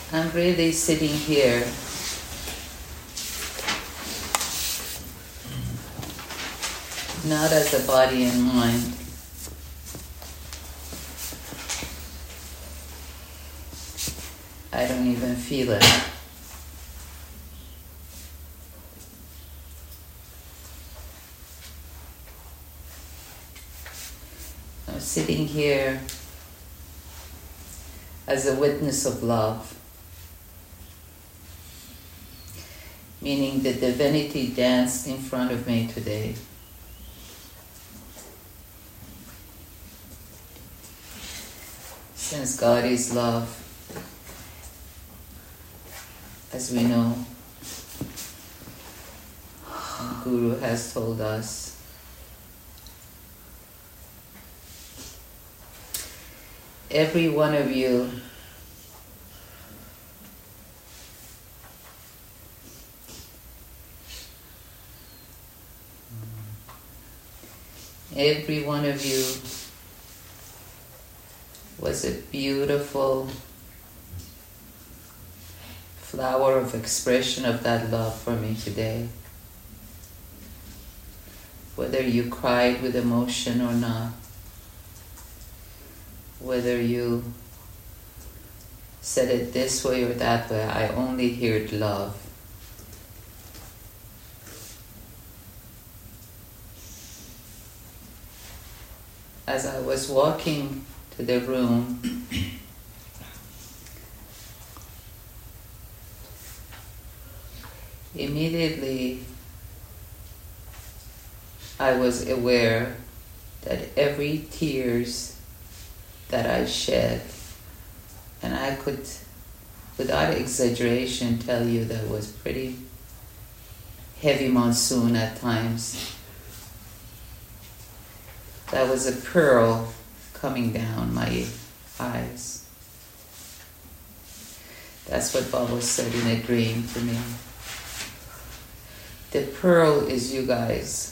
I'm really sitting here not as a body and mind, I don't even feel it. I'm sitting here as a witness of love, meaning the divinity danced in front of me today. Since God is love, as we know, and Guru has told us, every one of you was a beautiful flower of expression of that love for me today. Whether you cried with emotion or not, whether you said it this way or that way, I only heard love. As I was walking to the room, immediately I was aware that every tears that I shed, and I could, without exaggeration, tell you that it was pretty heavy monsoon at times. That was a pearl coming down my eyes. That's what Baba said in a dream to me. The pearl is you guys.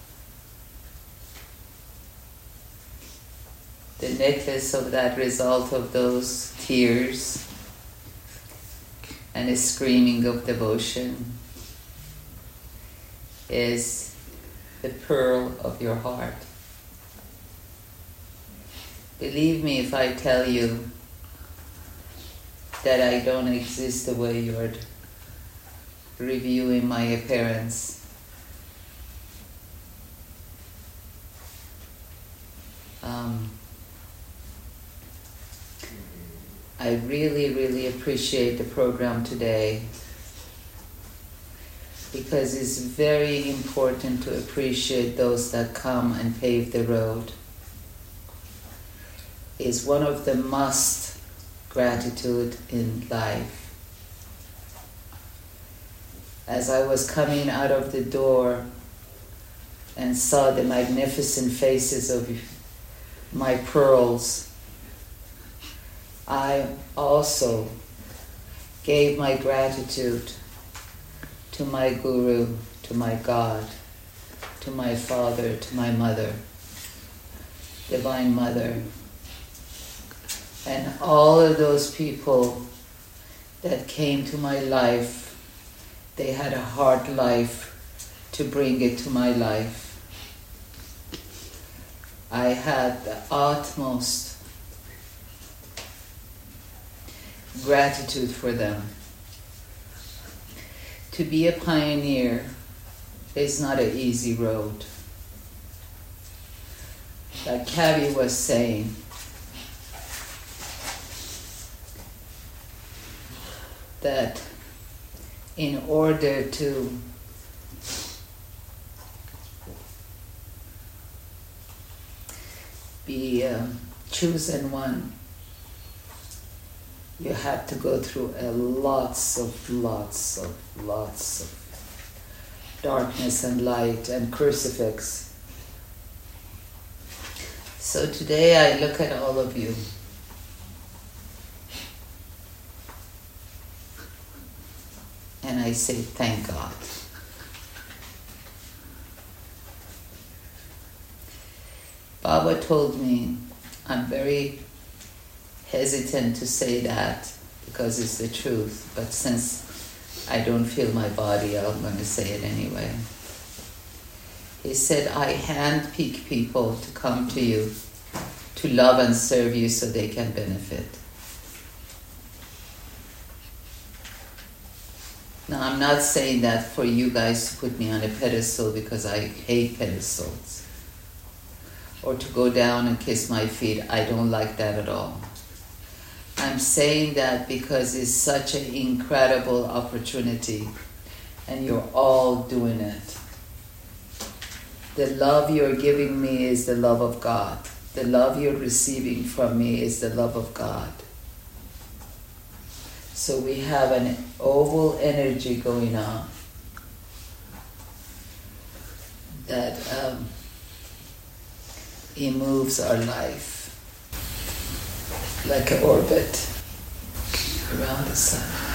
The necklace of that result of those tears and a screaming of devotion is the pearl of your heart. Believe me if I tell you that I don't exist the way you're reviewing my appearance. I really, really appreciate the program today because it's very important to appreciate those that come and pave the road. It's one of the must gratitude in life. As I was coming out of the door and saw the magnificent faces of my pearls, I also gave my gratitude to my Guru, to my God, to my Father, to my Mother, Divine Mother, and all of those people that came to my life. They had a hard life to bring it to my life. I had the utmost gratitude for them. To be a pioneer is not an easy road. Like Kavi was saying, that in order to be a chosen one, you have to go through lots of darkness and light and crucifix. So today I look at all of you and I say, thank God. Baba told me, I'm very hesitant to say that because it's the truth. But since I don't feel my body, I'm going to say it anyway. He said, I handpick people to come to you, to love and serve you so they can benefit. Now, I'm not saying that for you guys to put me on a pedestal because I hate pedestals. Or to go down and kiss my feet. I don't like that at all. I'm saying that because it's such an incredible opportunity and you're all doing it. The love you're giving me is the love of God. The love you're receiving from me is the love of God. So we have an oval energy going on that it moves our life like an orbit around the sun.